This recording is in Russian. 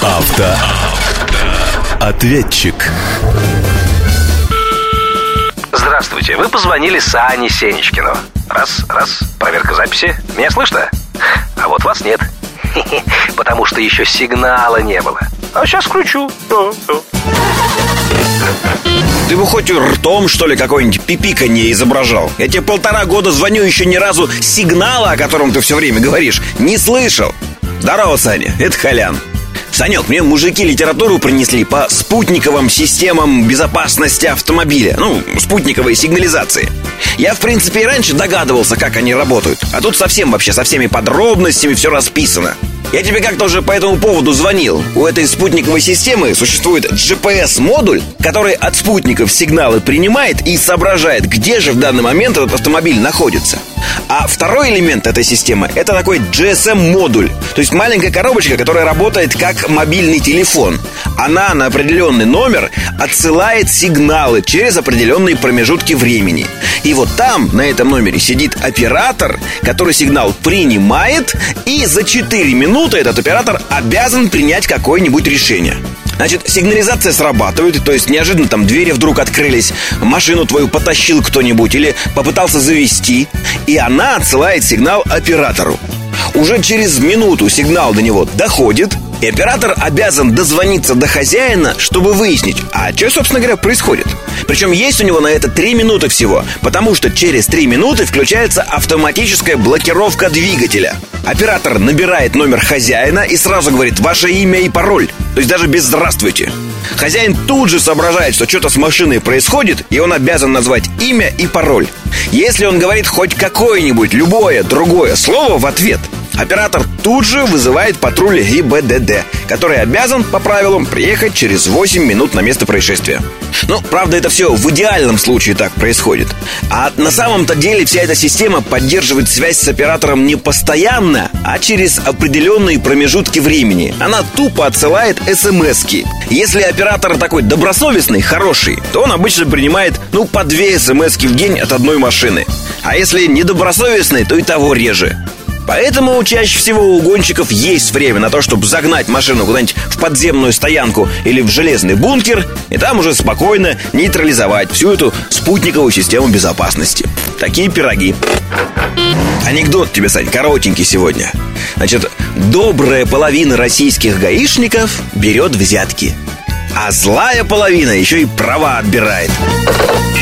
Ответчик. Здравствуйте, вы позвонили Сане Сенечкину. Раз, проверка записи. Меня слышно? А вот вас нет. Потому что еще сигнала не было. А сейчас включу. Ты бы хоть ртом, что ли, какое-нибудь пипиканье изображал. Я тебе 1,5 года звоню, еще ни разу сигнала, о котором ты все время говоришь, не слышал. Здорово, Саня, это Колян. Санек, мне мужики литературу принесли по спутниковым системам безопасности автомобиля. Спутниковой сигнализации. Я, в принципе, и раньше догадывался, как они работают. А тут вообще со всеми подробностями все расписано. Я тебе как-то уже по этому поводу звонил. У этой спутниковой системы существует GPS-модуль, который от спутников сигналы принимает и соображает, где же в данный момент этот автомобиль находится. А второй элемент этой системы — это такой GSM-модуль. То есть маленькая коробочка, которая работает как мобильный телефон. Она на определенный номер отсылает сигналы через определенные промежутки времени. И вот там, на этом номере, сидит оператор, который сигнал принимает, и за 4 минуты этот оператор обязан принять какое-нибудь решение. Значит, сигнализация срабатывает, то есть неожиданно там двери вдруг открылись, машину твою потащил кто-нибудь или попытался завести, и она отсылает сигнал оператору. Уже через минуту сигнал до него доходит, и оператор обязан дозвониться до хозяина, чтобы выяснить, а что, собственно говоря, происходит. Причем есть у него на это 3 минуты всего, потому что через 3 минуты включается автоматическая блокировка двигателя. Оператор набирает номер хозяина и сразу говорит ваше имя и пароль. То есть даже без «здравствуйте». Хозяин тут же соображает, что что-то с машиной происходит, и он обязан назвать имя и пароль. Если он говорит хоть какое-нибудь, любое, другое слово в ответ, оператор тут же вызывает патруль ГИБДД, который обязан, по правилам, приехать через 8 минут на место происшествия. Правда, это все в идеальном случае так происходит. А на самом-то деле вся эта система поддерживает связь с оператором не постоянно, а через определенные промежутки времени. Она тупо отсылает смс-ки. Если оператор такой добросовестный, хороший, то он обычно принимает, по 2 смс-ки в день от одной машины. А если недобросовестный, то и того реже. Поэтому чаще всего у гонщиков есть время на то, чтобы загнать машину куда-нибудь в подземную стоянку или в железный бункер, и там уже спокойно нейтрализовать всю эту спутниковую систему безопасности. Такие пироги. Анекдот тебе, Сань, коротенький сегодня. Значит, добрая половина российских гаишников берет взятки, а злая половина еще и права отбирает.